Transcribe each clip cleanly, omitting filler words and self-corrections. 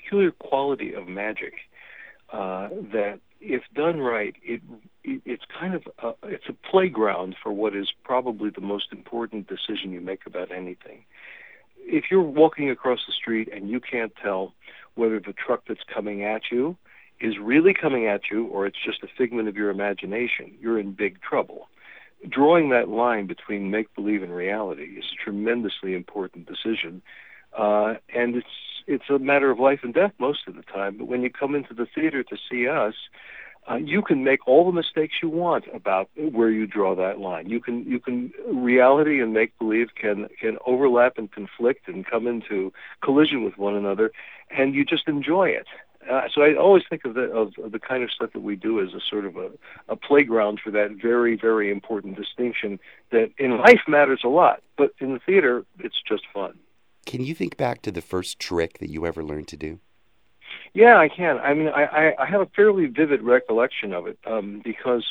peculiar quality of magic that, if done right, it's kind of it's a playground for what is probably the most important decision you make about anything. If you're walking across the street and you can't tell whether the truck that's coming at you is really coming at you or it's just a figment of your imagination, you're in big trouble. Drawing that line between make-believe and reality is a tremendously important decision, and it's a matter of life and death most of the time. But when you come into the theater to see us, you can make all the mistakes you want about where you draw that line. You can reality and make believe can overlap and conflict and come into collision with one another, and you just enjoy it. So I always think of the kind of stuff that we do as a sort of a playground for that very, very important distinction that in life matters a lot, but in the theater it's just fun. Can you think back to the first trick that you ever learned to do? Yeah, I can. I mean, I have a fairly vivid recollection of it because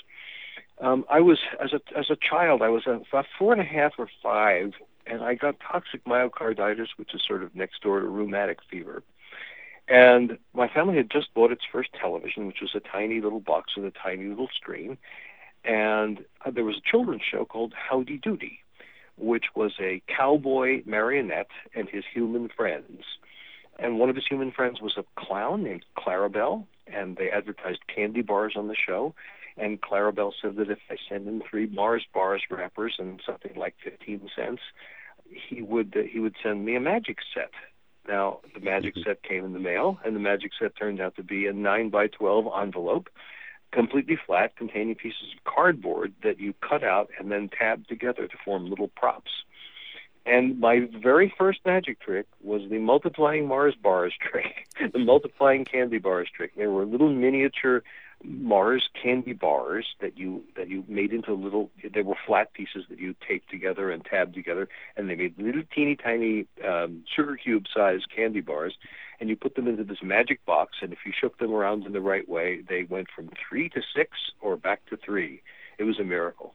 I was as a child. I was about 4.5 or 5, and I got toxic myocarditis, which is sort of next door to rheumatic fever. And my family had just bought its first television, which was a tiny little box with a tiny little screen. And there was a children's show called Howdy Doody, which was a cowboy marionette and his human friends. And one of his human friends was a clown named Clarabelle, and they advertised candy bars on the show. And Clarabelle said that if I send him 3 Mars bars wrappers and something like 15 cents, he would send me a magic set. Now, the magic set came in the mail, and the magic set turned out to be a 9x12 envelope, completely flat, containing pieces of cardboard that you cut out and then tabbed together to form little props. And my very first magic trick was the multiplying Mars bars trick, the multiplying candy bars trick. There were little miniature Mars candy bars that you made into little, they were flat pieces that you taped together and tabbed together, and they made little teeny tiny sugar cube sized candy bars, and you put them into this magic box, and if you shook them around in the right way, they went from 3 to 6 or back to 3. It was a miracle.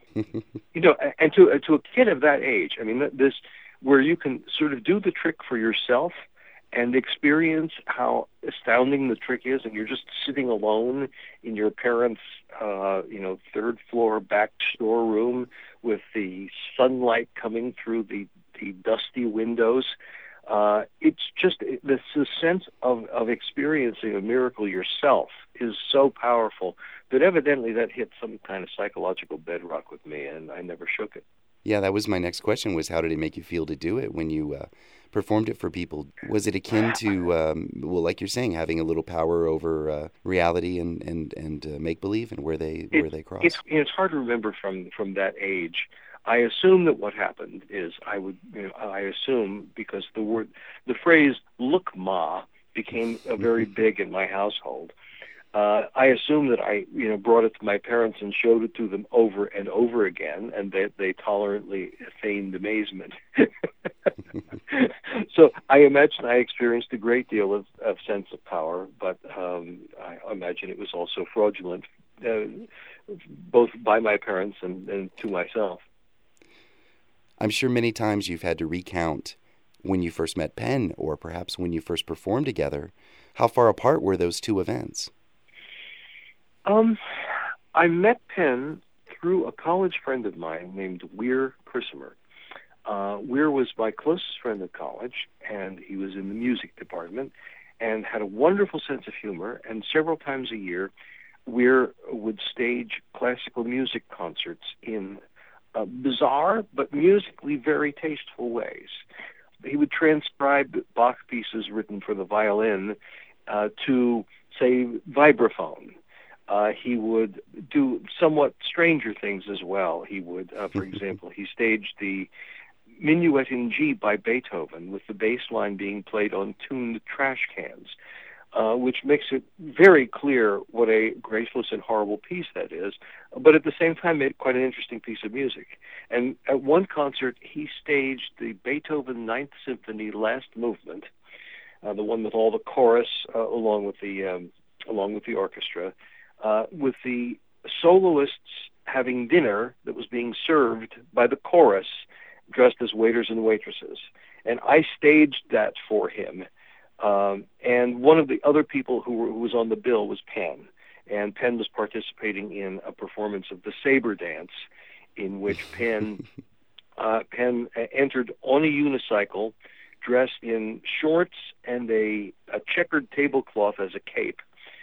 And to a kid of that age, I mean, this, where you can sort of do the trick for yourself and experience how astounding the trick is, and you're just sitting alone in your parents' third floor back storeroom with the sunlight coming through the dusty windows. It's just the sense of experiencing a miracle yourself is so powerful that evidently that hit some kind of psychological bedrock with me, and I never shook it. Yeah, that was my next question, was how did it make you feel to do it when you performed it for people? Was it akin to, like you're saying, having a little power over reality and make-believe and where they cross? It's hard to remember from that age. I assume that what happened is I assume because the phrase "look, Ma" became very big in my household. I assume that I brought it to my parents and showed it to them over and over again, and they tolerantly feigned amazement. So I imagine I experienced a great deal of sense of power, but I imagine it was also fraudulent, both by my parents and to myself. I'm sure many times you've had to recount when you first met Penn, or perhaps when you first performed together. How far apart were those two events? I met Penn through a college friend of mine named Weir Crismer. Weir was my closest friend at college, and he was in the music department and had a wonderful sense of humor, and several times a year Weir would stage classical music concerts in bizarre but musically very tasteful ways. He would transcribe Bach pieces written for the violin to, say, vibraphone. He would do somewhat stranger things as well. He would, for example, he staged the Minuet in G by Beethoven with the bass line being played on tuned trash cans, which makes it very clear what a graceless and horrible piece that is, but at the same time made quite an interesting piece of music. And at one concert, he staged the Beethoven Ninth Symphony Last Movement, the one with all the chorus along with the orchestra, with the soloists having dinner that was being served by the chorus dressed as waiters and waitresses. And I staged that for him And one of the other people who was on the bill was Penn. And Penn was participating in a performance of the Saber Dance, in which Penn entered on a unicycle, dressed in shorts and a checkered tablecloth as a cape,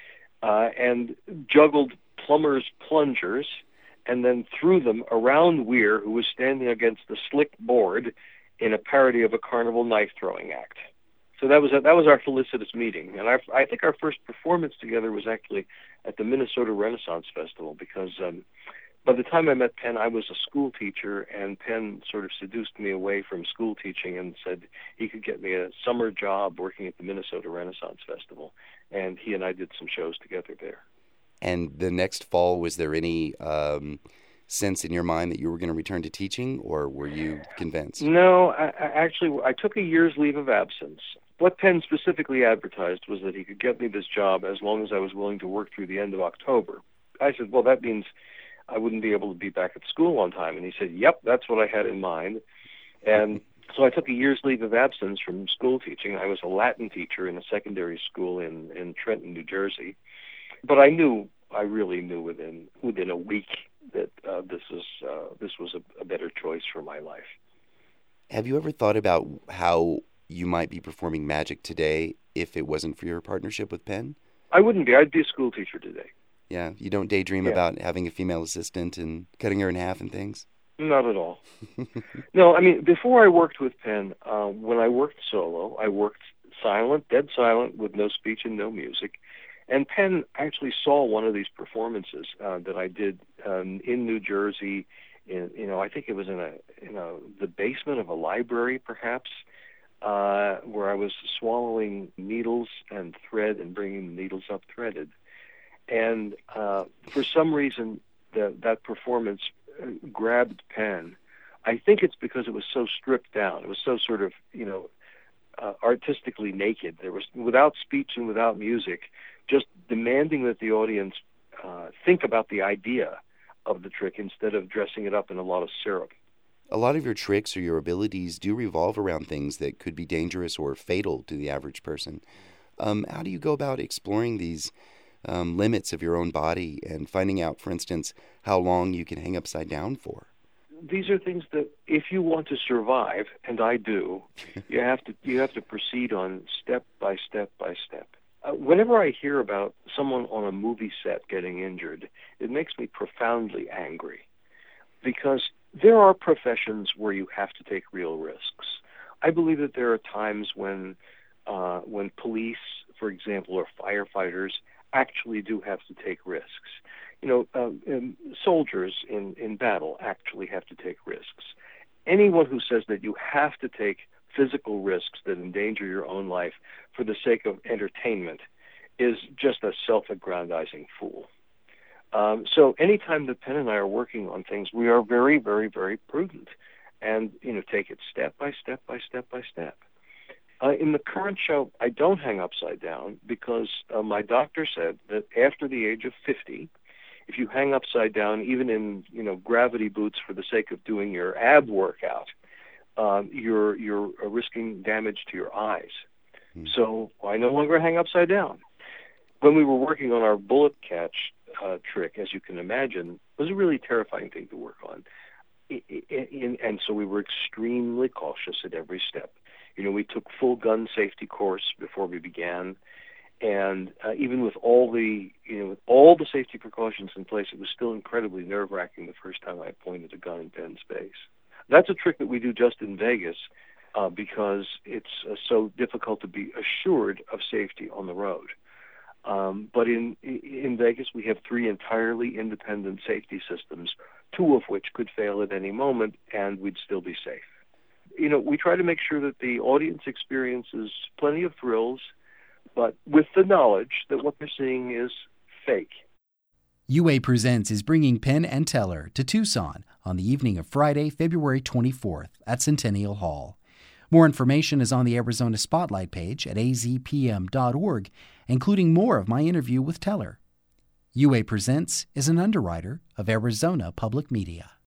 and juggled plumber's plungers, and then threw them around Weir, who was standing against the slick board in a parody of a carnival knife-throwing act. So that was our felicitous meeting, and I think our first performance together was actually at the Minnesota Renaissance Festival, because by the time I met Penn, I was a school teacher, and Penn sort of seduced me away from school teaching and said he could get me a summer job working at the Minnesota Renaissance Festival, and he and I did some shows together there. And the next fall, was there any sense in your mind that you were going to return to teaching, or were you convinced? No, I took a year's leave of absence. What Penn specifically advertised was that he could get me this job as long as I was willing to work through the end of October. I said, well, that means I wouldn't be able to be back at school on time. And he said, yep, that's what I had in mind. And so I took a year's leave of absence from school teaching. I was a Latin teacher in a secondary school in Trenton, New Jersey. But I really knew within a week that this was a better choice for my life. Have you ever thought about how you might be performing magic today if it wasn't for your partnership with Penn? I wouldn't be. I'd be a school teacher today. Yeah, you don't daydream about having a female assistant and cutting her in half and things? Not at all. No, I mean, before I worked with Penn, when I worked solo, I worked silent, dead silent, with no speech and no music. And Penn actually saw one of these performances that I did in New Jersey. I think it was in the basement of a library, perhaps, where I was swallowing needles and thread and bringing the needles up threaded. And for some reason, that performance grabbed Penn. I think it's because it was so stripped down. It was so sort of, artistically naked. There was, without speech and without music, just demanding that the audience think about the idea of the trick instead of dressing it up in a lot of syrup. A lot of your tricks or your abilities do revolve around things that could be dangerous or fatal to the average person. How do you go about exploring these limits of your own body and finding out, for instance, how long you can hang upside down for? These are things that, if you want to survive, and I do, you have to proceed on step by step by step. Whenever I hear about someone on a movie set getting injured, it makes me profoundly angry, because there are professions where you have to take real risks. I believe that there are times when police, for example, or firefighters actually do have to take risks. Soldiers in battle actually have to take risks. Anyone who says that you have to take physical risks that endanger your own life for the sake of entertainment is just a self-aggrandizing fool. So anytime that Penn and I are working on things, we are very, very, very prudent and, take it step by step by step by step. In the current show, I don't hang upside down because my doctor said that after the age of 50, if you hang upside down, even in gravity boots for the sake of doing your ab workout, you're risking damage to your eyes. So I no longer hang upside down. When we were working on our bullet catch trick, as you can imagine, it was a really terrifying thing to work on. And so we were extremely cautious at every step. We took full gun safety course before we began, and even with all the safety precautions in place, it was still incredibly nerve-wracking the first time I pointed a gun in Penn's face. That's a trick that we do just in Vegas because it's so difficult to be assured of safety on the road. But in Vegas, we have 3 entirely independent safety systems, 2 of which could fail at any moment, and we'd still be safe. We try to make sure that the audience experiences plenty of thrills, but with the knowledge that what they're seeing is fake. UA Presents is bringing Penn and Teller to Tucson on the evening of Friday, February 24th at Centennial Hall. More information is on the Arizona Spotlight page at azpm.org, including more of my interview with Teller. UA Presents is an underwriter of Arizona Public Media.